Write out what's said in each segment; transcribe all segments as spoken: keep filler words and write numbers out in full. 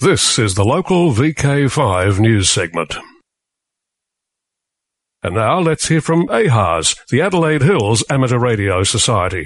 This is the local V K five news segment. And now let's hear from A H A S, the Adelaide Hills Amateur Radio Society.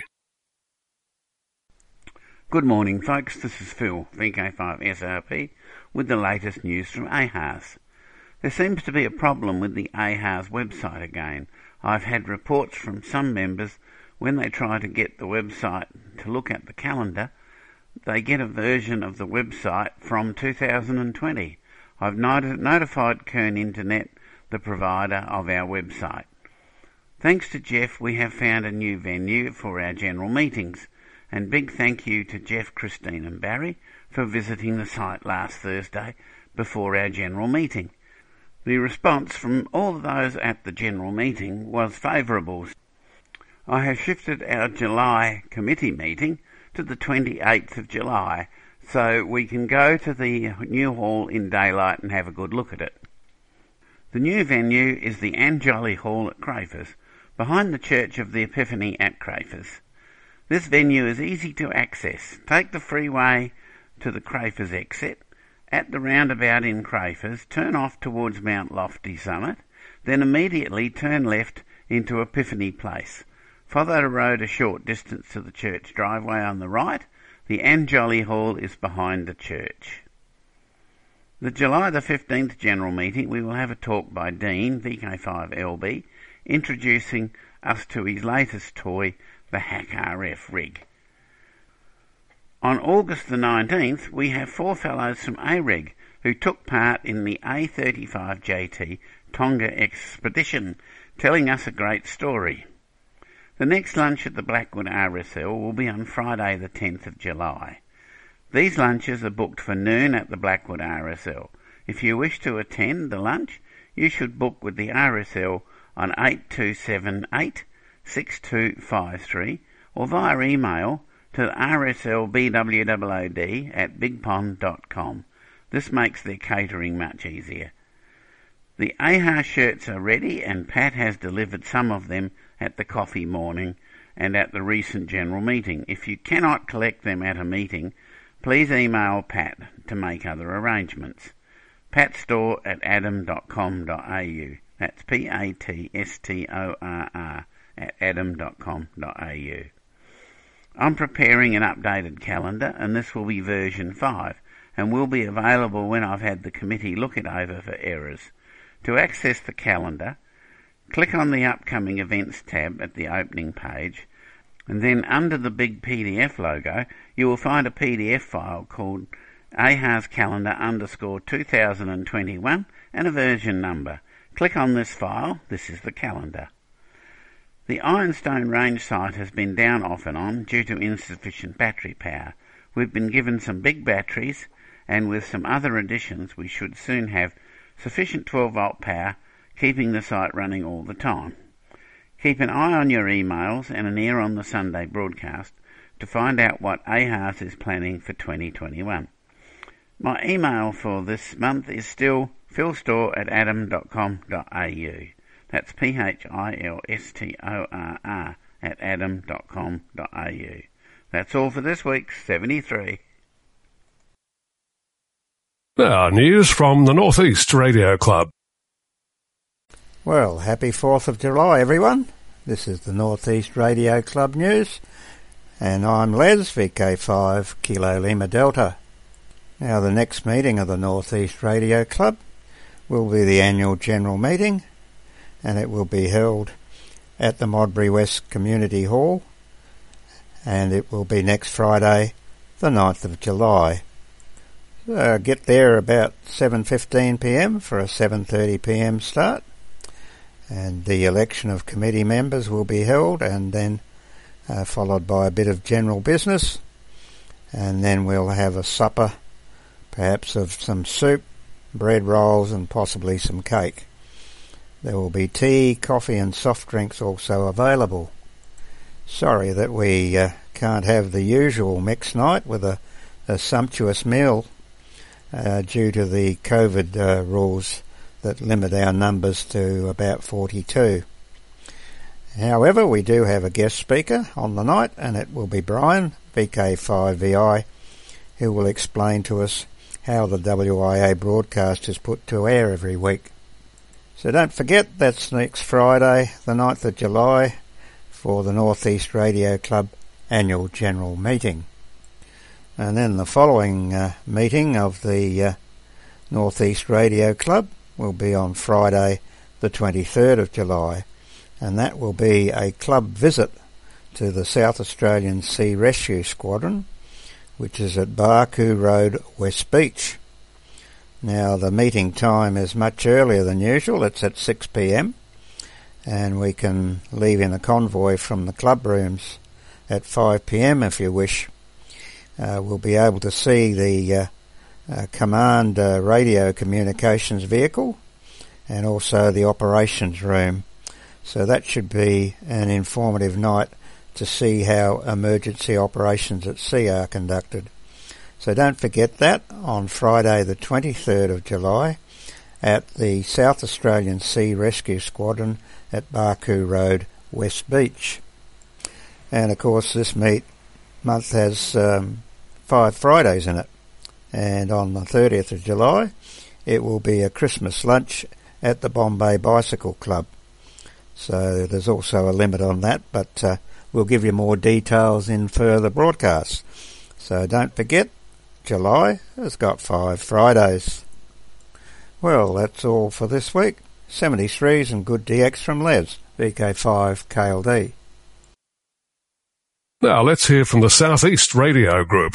Good morning, folks. This is Phil, V K five S R P, with the latest news from A H A S. There seems to be a problem with the A H A S website again. I've had reports from some members when they try to get the website to look at the calendar, they get a version of the website from two thousand twenty. I've not- notified Kern Internet, the provider of our website. Thanks to Jeff, we have found a new venue for our general meetings, and big thank you to Jeff, Christine and Barry for visiting the site last Thursday before our general meeting. The response from all of those at the general meeting was favourable. I have shifted our July committee meeting to the twenty-eighth of July, so we can go to the new hall in daylight and have a good look at it. The new venue is the Anjolly Hall at Crafers, behind the Church of the Epiphany at Crafers. This venue is easy to access. Take the freeway to the Crafers exit. At the roundabout in Crafers, turn off towards Mount Lofty Summit, then immediately turn left into Epiphany Place. Follow the road a short distance to the church driveway on the right. The Anjolly Hall is behind the church. The July the fifteenth general meeting, we will have a talk by Dean, V K five L B, introducing us to his latest toy, the Hack R F rig. On August the nineteenth, we have four fellows from A R E G who took part in the A thirty-five J T Tonga expedition, telling us a great story. The next lunch at the Blackwood R S L will be on Friday the tenth of July. These lunches are booked for noon at the Blackwood R S L. If you wish to attend the lunch, you should book with the R S L on eight two seven eight, six two five three or via email to r s l b w o o d at big pond dot com. This makes their catering much easier. The A H A shirts are ready, and Pat has delivered some of them at the coffee morning and at the recent general meeting. If you cannot collect them at a meeting, please email Pat to make other arrangements. patstore at adam dot com dot a u. That's P A T S T O R R at adam dot com dot a u. I'm preparing an updated calendar, and this will be version five, and will be available when I've had the committee look it over for errors. To access the calendar, click on the Upcoming Events tab at the opening page, and then under the big P D F logo, you will find a P D F file called A H A S Calendar underscore two thousand twenty-one and a version number. Click on this file. This is the calendar. The Ironstone Range site has been down off and on due to insufficient battery power. We've been given some big batteries, and with some other additions we should soon have sufficient twelve volt power, keeping the site running all the time. Keep an eye on your emails and an ear on the Sunday broadcast to find out what A H A S is planning for twenty twenty-one. My email for this month is still philstore at adam dot com dot a u. That's P H I L S T O R R at adam dot com dot a u. That's all for this week, seventy-three. Now, news from the North East Radio Club. Well, happy fourth of July, everyone. This is the North East Radio Club news, and I'm Les, V K five Kilo Lima Delta. Now, the next meeting of the North East Radio Club will be the annual general meeting, and it will be held at the Modbury West Community Hall, and it will be next Friday, the ninth of July. Uh, get there about seven fifteen p m for a seven thirty p m start, and the election of committee members will be held, and then uh, followed by a bit of general business, and then we'll have a supper, perhaps of some soup, bread rolls and possibly some cake. There will be tea, coffee and soft drinks also available. Sorry that we uh, can't have the usual mixed night with a, a sumptuous meal Uh, due to the COVID uh, rules that limit our numbers to about forty-two. However, we do have a guest speaker on the night, and it will be Brian, V K five V I, who will explain to us how the W I A broadcast is put to air every week. So don't forget, that's next Friday, the ninth of July, for the North East Radio Club annual general meeting. And then the following uh, meeting of the uh, North East Radio Club will be on Friday, the twenty-third of July, and that will be a club visit to the South Australian Sea Rescue Squadron, which is at Barcoo Road, West Beach. Now, the meeting time is much earlier than usual. It's at six p m, and we can leave in a convoy from the club rooms at five p m if you wish. Uh, we'll be able to see the uh, uh, command uh, radio communications vehicle and also the operations room. So that should be an informative night to see how emergency operations at sea are conducted. So don't forget that on Friday the twenty-third of July at the South Australian Sea Rescue Squadron at Barcoo Road, West Beach. And of course this meet month has um, five Fridays in it. And on the thirtieth of July it will be a Christmas lunch at the Bombay Bicycle Club. So there's also a limit on that, but uh, we'll give you more details in further broadcasts. So don't forget, July has got five Fridays. Well, that's all for this week. seventy-threes and good D X from Les, V K five K L D. Now let's hear from the South East Radio Group.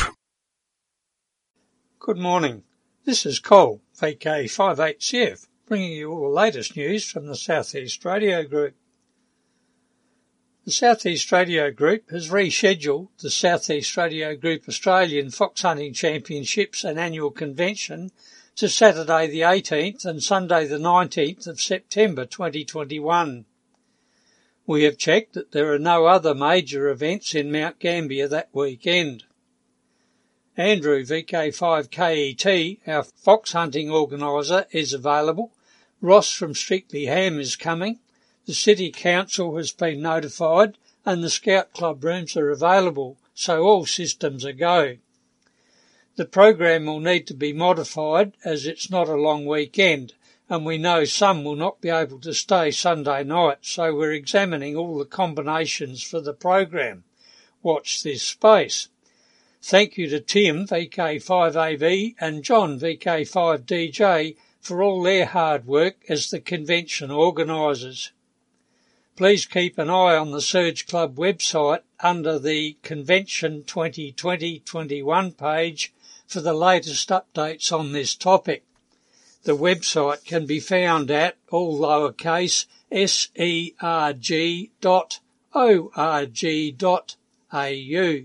Good morning. This is Cole, V K five eight C F, bringing you all the latest news from the South East Radio Group. The South East Radio Group has rescheduled the South East Radio Group Australian Fox Hunting Championships and Annual Convention to Saturday the eighteenth and Sunday the nineteenth of September twenty twenty-one. We have checked that there are no other major events in Mount Gambier that weekend. Andrew, V K five K E T, our fox hunting organiser, is available. Ross from Strictly Ham is coming. The City Council has been notified and the Scout Club rooms are available, so all systems are go. The program will need to be modified as it's not a long weekend, and we know some will not be able to stay Sunday night, so we're examining all the combinations for the program. Watch this space. Thank you to Tim, V K five A V, and John, V K five D J, for all their hard work as the convention organisers. Please keep an eye on the Surge Club website under the Convention twenty twenty twenty-one page for the latest updates on this topic. The website can be found at, all lowercase, serg dot org dot au.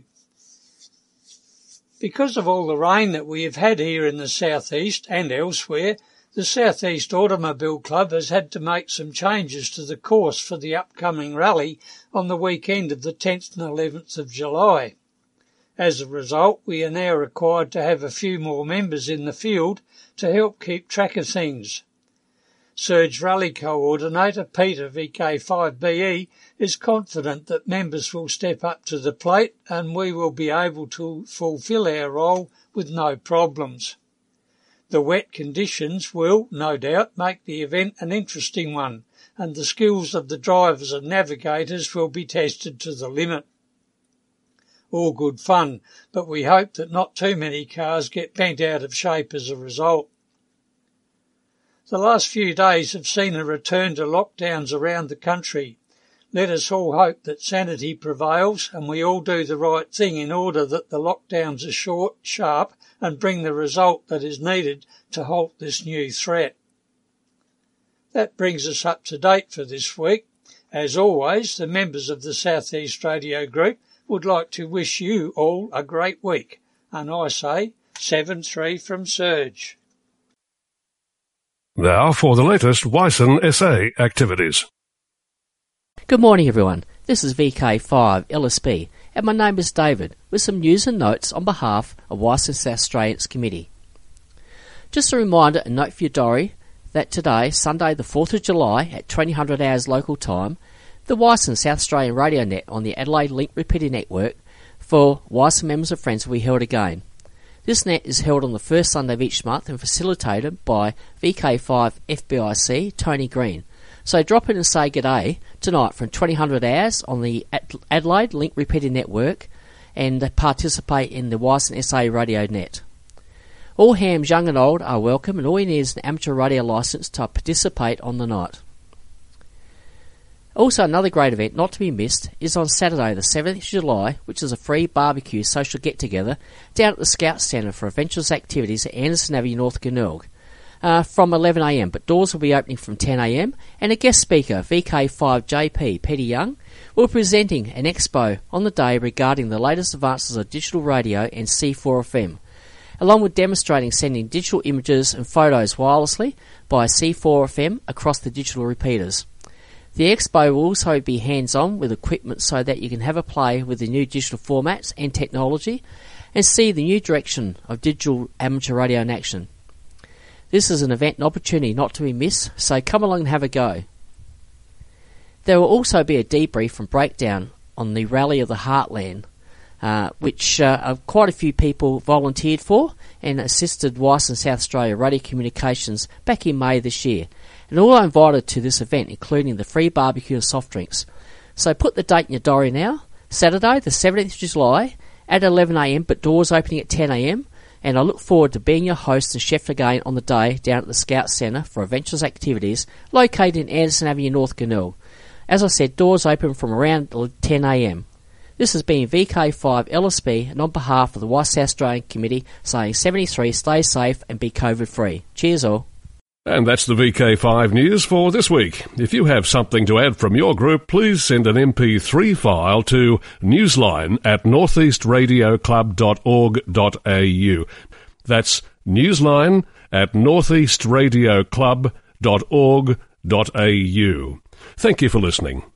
Because of all the rain that we have had here in the southeast and elsewhere, the South East Automobile Club has had to make some changes to the course for the upcoming rally on the weekend of the tenth and eleventh of July. As a result, we are now required to have a few more members in the field to help keep track of things. Surge Rally Coordinator Peter, V K five B E, is confident that members will step up to the plate and we will be able to fulfil our role with no problems. The wet conditions will, no doubt, make the event an interesting one, and the skills of the drivers and navigators will be tested to the limit. All good fun, but we hope that not too many cars get bent out of shape as a result. The last few days have seen a return to lockdowns around the country. Let us all hope that sanity prevails and we all do the right thing in order that the lockdowns are short, sharp, and bring the result that is needed to halt this new threat. That brings us up to date for this week. As always, the members of the South East Radio Group would like to wish you all a great week. And I say, seven three from Surge. Now for the latest Wyson S A activities. Good morning everyone, this is V K five L S B and my name is David with some news and notes on behalf of Wyson South Australians Committee. Just a reminder and note for your diary that today, Sunday the fourth of July at twenty hundred hours local time, the Wyson South Australian Radio Net on the Adelaide Link Repeater Network for Wyson members and friends will be held again. This net is held on the first Sunday of each month and facilitated by V K five F B I C Tony Green. So drop in and say g'day tonight from twenty hundred hours on the Adelaide Link Repeating Network and participate in the Wyson S A Radio Net. All hams, young and old, are welcome, and all you need is an amateur radio licence to participate on the night. Also, another great event not to be missed is on Saturday the seventh of July, which is a free barbecue social get-together down at the Scout Centre for Adventurous Activities at Anderson Avenue, North Glenelg, uh, from eleven a m, but doors will be opening from ten a m, and a guest speaker, V K five J P Peter Young, will be presenting an expo on the day regarding the latest advances of digital radio and C four F M, along with demonstrating sending digital images and photos wirelessly by C four F M across the digital repeaters. The expo will also be hands-on with equipment so that you can have a play with the new digital formats and technology and see the new direction of digital amateur radio in action. This is an event and opportunity not to be missed, so come along and have a go. There will also be a debrief and breakdown on the Rally of the Heartland, uh, which uh, quite a few people volunteered for and assisted Wyson South Australia Radio Communications back in May this year. And all are invited to this event, including the free barbecue and soft drinks. So put the date in your diary now, Saturday the seventeenth of July at eleven a m, but doors opening at ten a m, and I look forward to being your host and chef again on the day down at the Scout Centre for Adventurous Activities located in Anderson Avenue, North Glenelg. As I said, doors open from around ten a m. This has been V K five L S B, and on behalf of the Wyson South Australian Committee saying seventy-three, stay safe and be COVID free. Cheers all. And that's the V K five news for this week. If you have something to add from your group, please send an M P three file to newsline at northeast radio club dot org dot a u. That's newsline at northeast radio club dot org dot a u. Thank you for listening.